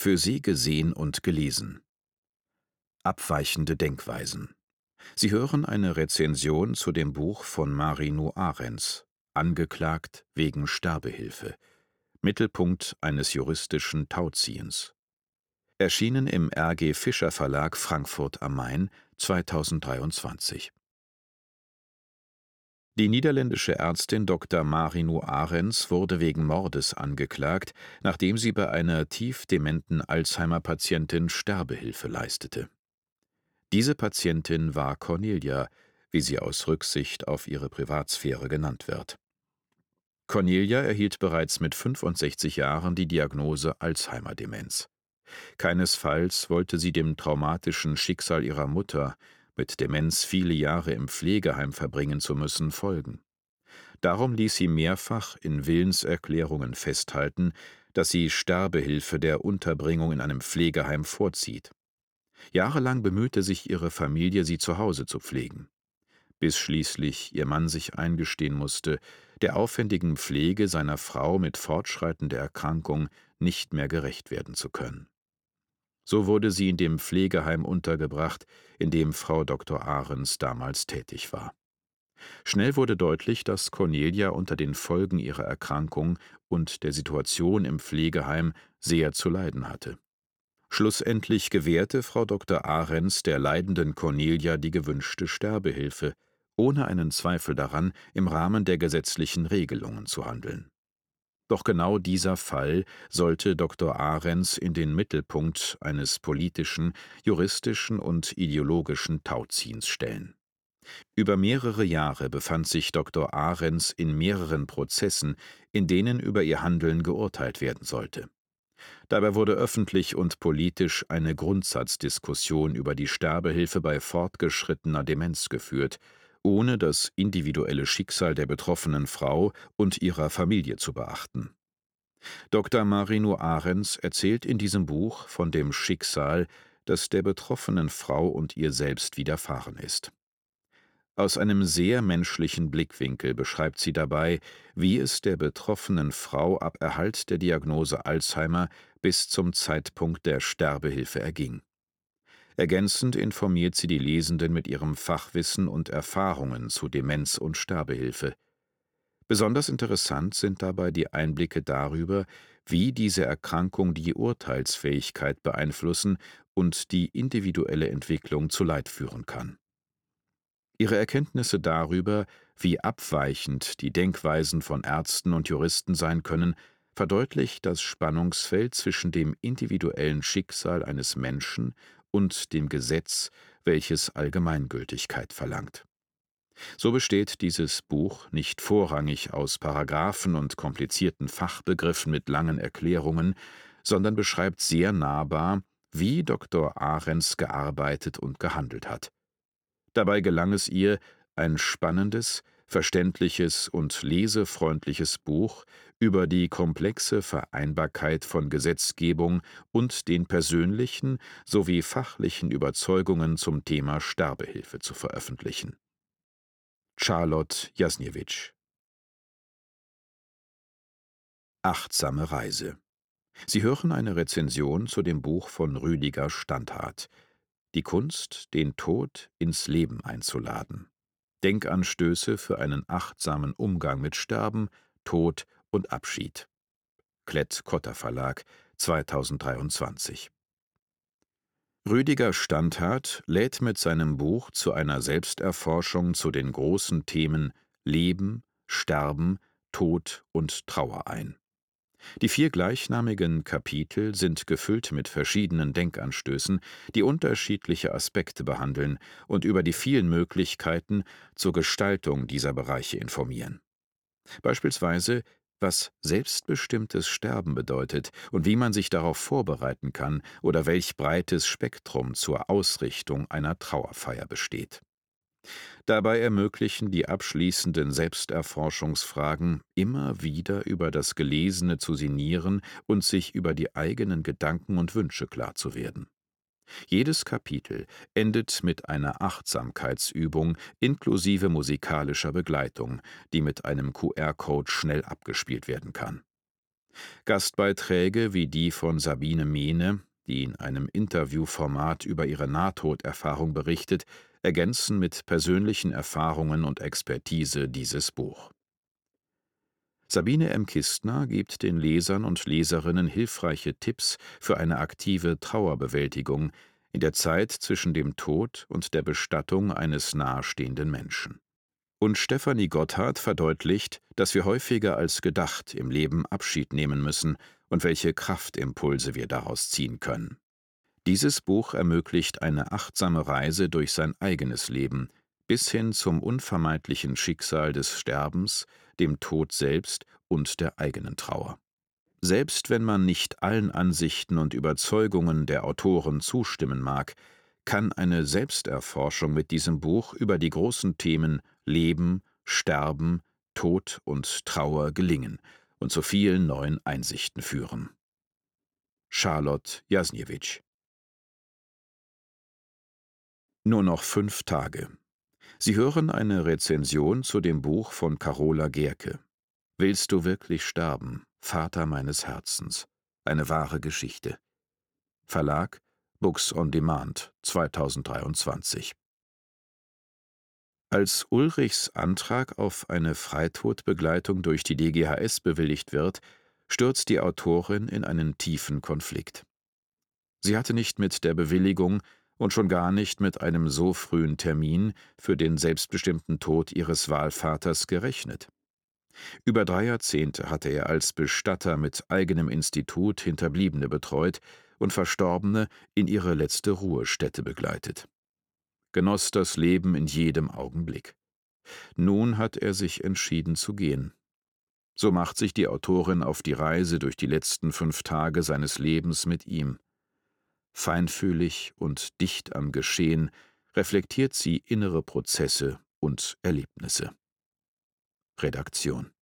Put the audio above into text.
Für Sie gesehen und gelesen. Abweichende Denkweisen. Sie hören eine Rezension zu dem Buch von Marino Ahrens, Angeklagt wegen Sterbehilfe. Mittelpunkt eines juristischen Tauziehens. Erschienen im R.G. Fischer Verlag Frankfurt am Main 2023. Die niederländische Ärztin Dr. Marino Ahrens wurde wegen Mordes angeklagt, nachdem sie bei einer tief dementen Alzheimer-Patientin Sterbehilfe leistete. Diese Patientin war Cornelia, wie sie aus Rücksicht auf ihre Privatsphäre genannt wird. Cornelia erhielt bereits mit 65 Jahren die Diagnose Alzheimer-Demenz. Keinesfalls wollte sie dem traumatischen Schicksal ihrer Mutter, mit Demenz viele Jahre im Pflegeheim verbringen zu müssen, folgen. Darum ließ sie mehrfach in Willenserklärungen festhalten, dass sie Sterbehilfe der Unterbringung in einem Pflegeheim vorzieht. Jahrelang bemühte sich ihre Familie, sie zu Hause zu pflegen, bis schließlich ihr Mann sich eingestehen musste, der aufwendigen Pflege seiner Frau mit fortschreitender Erkrankung nicht mehr gerecht werden zu können. So wurde sie in dem Pflegeheim untergebracht, in dem Frau Dr. Ahrens damals tätig war. Schnell wurde deutlich, dass Cornelia unter den Folgen ihrer Erkrankung und der Situation im Pflegeheim sehr zu leiden hatte. Schlussendlich gewährte Frau Dr. Ahrens der leidenden Cornelia die gewünschte Sterbehilfe, ohne einen Zweifel daran, im Rahmen der gesetzlichen Regelungen zu handeln. Doch genau dieser Fall sollte Dr. Ahrens in den Mittelpunkt eines politischen, juristischen und ideologischen Tauziehens stellen. Über mehrere Jahre befand sich Dr. Ahrens in mehreren Prozessen, in denen über ihr Handeln geurteilt werden sollte. Dabei wurde öffentlich und politisch eine Grundsatzdiskussion über die Sterbehilfe bei fortgeschrittener Demenz geführt, ohne das individuelle Schicksal der betroffenen Frau und ihrer Familie zu beachten. Dr. Marino Ahrens erzählt in diesem Buch von dem Schicksal, das der betroffenen Frau und ihr selbst widerfahren ist. Aus einem sehr menschlichen Blickwinkel beschreibt sie dabei, wie es der betroffenen Frau ab Erhalt der Diagnose Alzheimer bis zum Zeitpunkt der Sterbehilfe erging. Ergänzend informiert sie die Lesenden mit ihrem Fachwissen und Erfahrungen zu Demenz und Sterbehilfe. Besonders interessant sind dabei die Einblicke darüber, wie diese Erkrankung die Urteilsfähigkeit beeinflussen und die individuelle Entwicklung zu Leid führen kann. Ihre Erkenntnisse darüber, wie abweichend die Denkweisen von Ärzten und Juristen sein können, verdeutlicht das Spannungsfeld zwischen dem individuellen Schicksal eines Menschen und dem Gesetz, welches Allgemeingültigkeit verlangt. So besteht dieses Buch nicht vorrangig aus Paragraphen und komplizierten Fachbegriffen mit langen Erklärungen, sondern beschreibt sehr nahbar, wie Dr. Ahrens gearbeitet und gehandelt hat. Dabei gelang es ihr, ein spannendes, verständliches und lesefreundliches Buch über die komplexe Vereinbarkeit von Gesetzgebung und den persönlichen sowie fachlichen Überzeugungen zum Thema Sterbehilfe zu veröffentlichen. Charlotte Jasniewicz. Achtsame Reise. Sie hören eine Rezension zu dem Buch von Rüdiger Standhardt. Die Kunst, den Tod ins Leben einzuladen. Denkanstöße für einen achtsamen Umgang mit Sterben, Tod und Abschied. Klett-Cotta Verlag, 2023. Rüdiger Standhardt lädt mit seinem Buch zu einer Selbsterforschung zu den großen Themen Leben, Sterben, Tod und Trauer ein. Die 4 gleichnamigen Kapitel sind gefüllt mit verschiedenen Denkanstößen, die unterschiedliche Aspekte behandeln und über die vielen Möglichkeiten zur Gestaltung dieser Bereiche informieren. Beispielsweise, was selbstbestimmtes Sterben bedeutet und wie man sich darauf vorbereiten kann oder welch breites Spektrum zur Ausrichtung einer Trauerfeier besteht. Dabei ermöglichen die abschließenden Selbsterforschungsfragen, immer wieder über das Gelesene zu sinnieren und sich über die eigenen Gedanken und Wünsche klar zu werden. Jedes Kapitel endet mit einer Achtsamkeitsübung inklusive musikalischer Begleitung, die mit einem QR-Code schnell abgespielt werden kann. Gastbeiträge wie die von Sabine Mehne, die in einem Interviewformat über ihre Nahtoderfahrung berichtet, ergänzen mit persönlichen Erfahrungen und Expertise dieses Buch. Sabine M. Kistner gibt den Lesern und Leserinnen hilfreiche Tipps für eine aktive Trauerbewältigung in der Zeit zwischen dem Tod und der Bestattung eines nahestehenden Menschen. Und Stefanie Gotthard verdeutlicht, dass wir häufiger als gedacht im Leben Abschied nehmen müssen und welche Kraftimpulse wir daraus ziehen können. Dieses Buch ermöglicht eine achtsame Reise durch sein eigenes Leben, bis hin zum unvermeidlichen Schicksal des Sterbens, dem Tod selbst und der eigenen Trauer. Selbst wenn man nicht allen Ansichten und Überzeugungen der Autoren zustimmen mag, kann eine Selbsterforschung mit diesem Buch über die großen Themen Leben, Sterben, Tod und Trauer gelingen und zu vielen neuen Einsichten führen. Charlotte Jasniewicz. Nur noch 5 Tage. Sie hören eine Rezension zu dem Buch von Carola Gerke. Willst du wirklich sterben, Vater meines Herzens? Eine wahre Geschichte. Verlag Books on Demand, 2023. Als Ulrichs Antrag auf eine Freitodbegleitung durch die DGHS bewilligt wird, stürzt die Autorin in einen tiefen Konflikt. Sie hatte nicht mit der Bewilligung und schon gar nicht mit einem so frühen Termin für den selbstbestimmten Tod ihres Wahlvaters gerechnet. Über 3 Jahrzehnte hatte er als Bestatter mit eigenem Institut Hinterbliebene betreut und Verstorbene in ihre letzte Ruhestätte begleitet. Genoss das Leben in jedem Augenblick. Nun hat er sich entschieden zu gehen. So macht sich die Autorin auf die Reise durch die letzten 5 Tage seines Lebens mit ihm. Feinfühlig und dicht am Geschehen reflektiert sie innere Prozesse und Erlebnisse. Redaktion